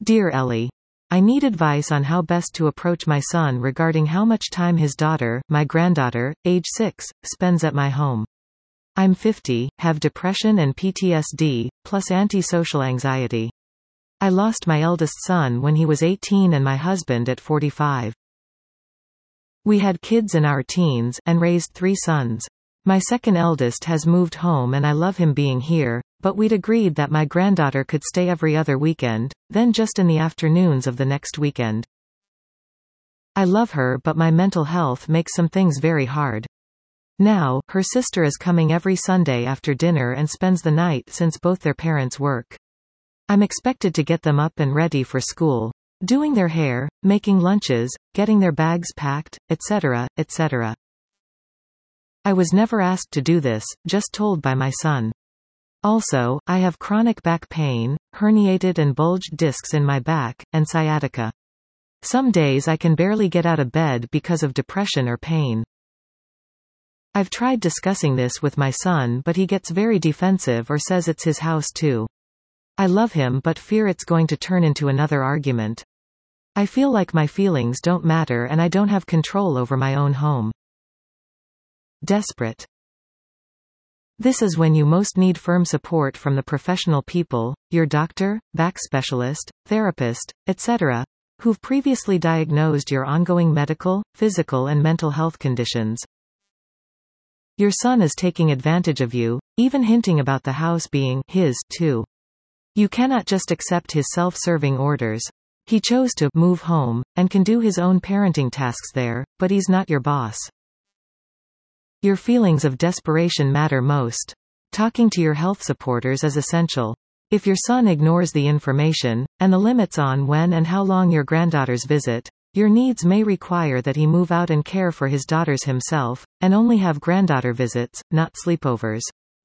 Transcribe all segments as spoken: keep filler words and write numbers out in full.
Dear Ellie, I need advice on how best to approach my son regarding how much time his daughter, my granddaughter, age six, spends at my home. I'm fifty, have depression and P T S D, plus antisocial anxiety. I lost my eldest son when he was eighteen and my husband at forty-five. We had kids in our teens, and raised three sons. My second eldest has moved home and I love him being here, but we'd agreed that my granddaughter could stay every other weekend, then just in the afternoons of the next weekend. I love her, but my mental health makes some things very hard. Now, her sister is coming every Sunday after dinner and spends the night since both their parents work. I'm expected to get them up and ready for school, doing their hair, making lunches, getting their bags packed, et cetera, et cetera. I was never asked to do this, just told by my son. Also, I have chronic back pain, herniated and bulged discs in my back, and sciatica. Some days I can barely get out of bed because of depression or pain. I've tried discussing this with my son, but he gets very defensive or says it's his house too. I love him but fear it's going to turn into another argument. I feel like my feelings don't matter and I don't have control over my own home. Desperate. This is when you most need firm support from the professional people, your doctor, back specialist, therapist, et cetera, who've previously diagnosed your ongoing medical, physical and mental health conditions. Your son is taking advantage of you, even hinting about the house being his, too. You cannot just accept his self-serving orders. He chose to move home, and can do his own parenting tasks there, but he's not your boss. Your feelings of desperation matter most. Talking to your health supporters is essential. If your son ignores the information, and the limits on when and how long your granddaughters visit, your needs may require that he move out and care for his daughters himself, and only have granddaughter visits, not sleepovers.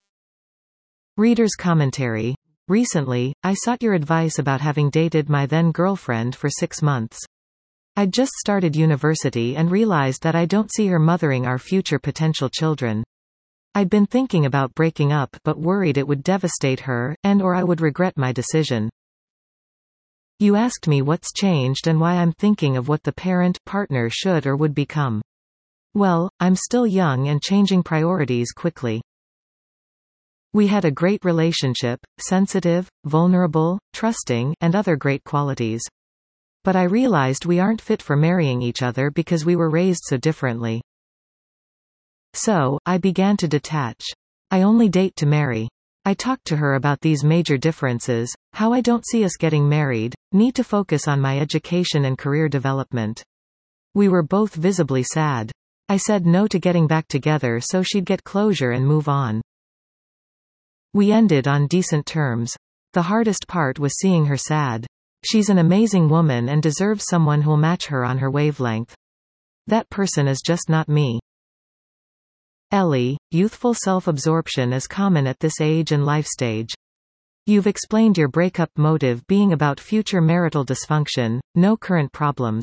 Reader's commentary. Recently, I sought your advice about having dated my then girlfriend for six months. I'd just started university and realized that I don't see her mothering our future potential children. I'd been thinking about breaking up but worried it would devastate her, and or I would regret my decision. You asked me what's changed and why I'm thinking of what the parent, partner should or would become. Well, I'm still young and changing priorities quickly. We had a great relationship, sensitive, vulnerable, trusting, and other great qualities. But I realized we aren't fit for marrying each other because we were raised so differently. So, I began to detach. I only date to marry. I talked to her about these major differences, how I don't see us getting married, need to focus on my education and career development. We were both visibly sad. I said no to getting back together so she'd get closure and move on. We ended on decent terms. The hardest part was seeing her sad. She's an amazing woman and deserves someone who'll match her on her wavelength. That person is just not me. Ellie, youthful self-absorption is common at this age and life stage. You've explained your breakup motive being about future marital dysfunction, no current problems.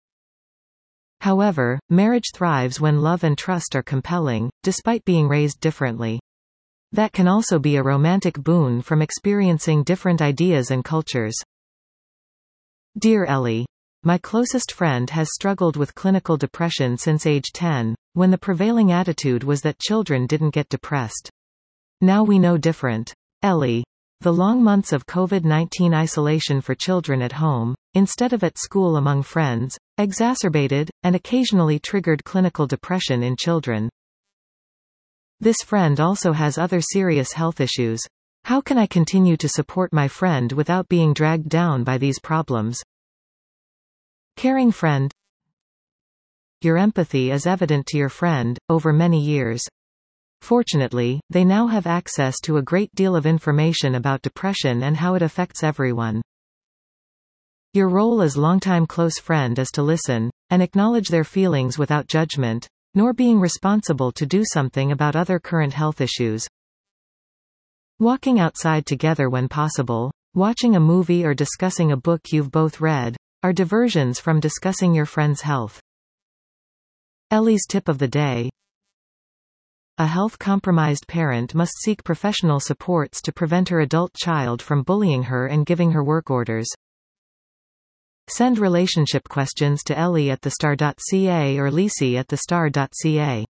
However, marriage thrives when love and trust are compelling, despite being raised differently. That can also be a romantic boon from experiencing different ideas and cultures. Dear Ellie, my closest friend has struggled with clinical depression since age ten, when the prevailing attitude was that children didn't get depressed. Now we know different. Ellie, the long months of COVID nineteen isolation for children at home, instead of at school among friends, exacerbated, and occasionally triggered clinical depression in children. This friend also has other serious health issues. How can I continue to support my friend without being dragged down by these problems? Caring friend. Your empathy is evident to your friend, over many years. Fortunately, they now have access to a great deal of information about depression and how it affects everyone. Your role as longtime close friend is to listen, and acknowledge their feelings without judgment, nor being responsible to do something about other current health issues. Walking outside together when possible, watching a movie or discussing a book you've both read, are diversions from discussing your friend's health. Ellie's tip of the day. A health-compromised parent must seek professional supports to prevent her adult child from bullying her and giving her work orders. Send relationship questions to Ellie at the star dot c a or Lisi at the star dot c a.